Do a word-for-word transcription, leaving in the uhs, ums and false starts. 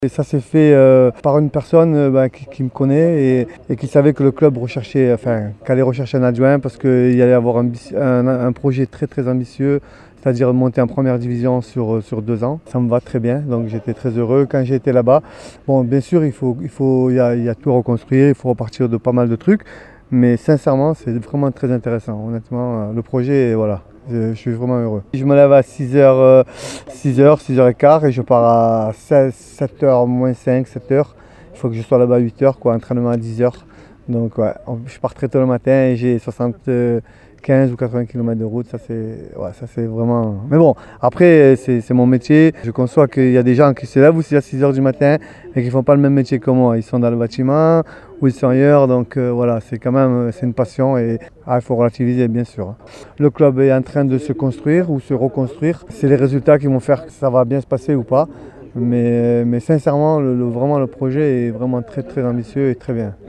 Et ça s'est fait euh, par une personne euh, bah, qui, qui me connaît et, et qui savait que le club recherchait, enfin, qu'allait rechercher un adjoint parce qu'il y allait avoir un, un, un projet très très ambitieux, c'est-à-dire monter en première division sur, sur deux ans. Ça me va très bien, donc j'étais très heureux quand j'ai été là-bas. Bon, bien sûr, il faut, il faut, il y a, il y a tout à reconstruire, il faut repartir de pas mal de trucs, mais sincèrement, c'est vraiment très intéressant. Honnêtement, le projet, voilà. Je suis vraiment heureux. Je me lève à six heures, six heures, six heures quinze et je pars à sept heures moins cinq, sept heures. Il faut que je sois là-bas à huit heures, quoi, entraînement à dix heures. Donc ouais, je pars très tôt le matin et j'ai soixante-quinze ou quatre-vingts kilomètres de route. Ça c'est ouais, ça c'est vraiment... Mais bon, après c'est mon métier. Je conçois qu'il y a des gens qui se lèvent aussi à six heures du matin et qui ne font pas le même métier que moi. Ils sont dans le bâtiment ou ils sont ailleurs. Donc euh, voilà, c'est quand même c'est une passion et ah, il faut relativiser bien sûr. Le club est en train de se construire ou se reconstruire. C'est les résultats qui vont faire que ça va bien se passer ou pas. Mais, mais sincèrement, le, le, vraiment le projet est vraiment très très ambitieux et très bien.